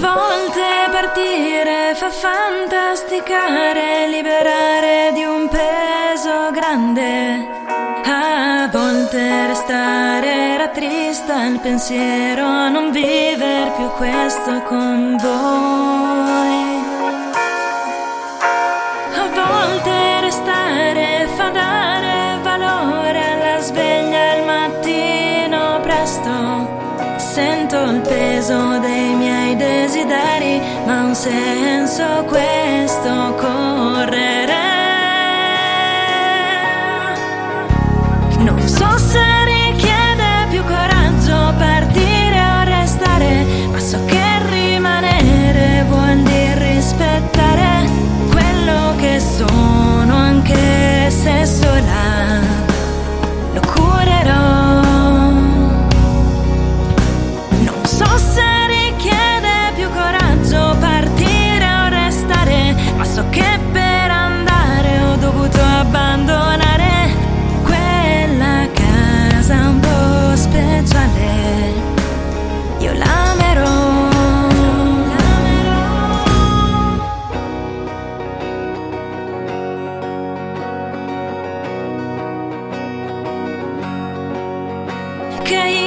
volte partire fa fantasticare, liberare di un peso grande. A volte restare rattrista il pensiero a non viver più questo con voi. A volte restare fa dare valore alla sveglia al mattino presto. Sento il peso dei miei desideri, ma ha un senso questo correre. Non so se richiede più coraggio partire o restare, ma so che rimanere vuol dire rispettare quello che sono, anche se sola lo curerò. Non so se richiede più coraggio partire o restare, ma so che per andare ho dovuto abbandonare quella casa un po' speciale. Io l'amerò. Che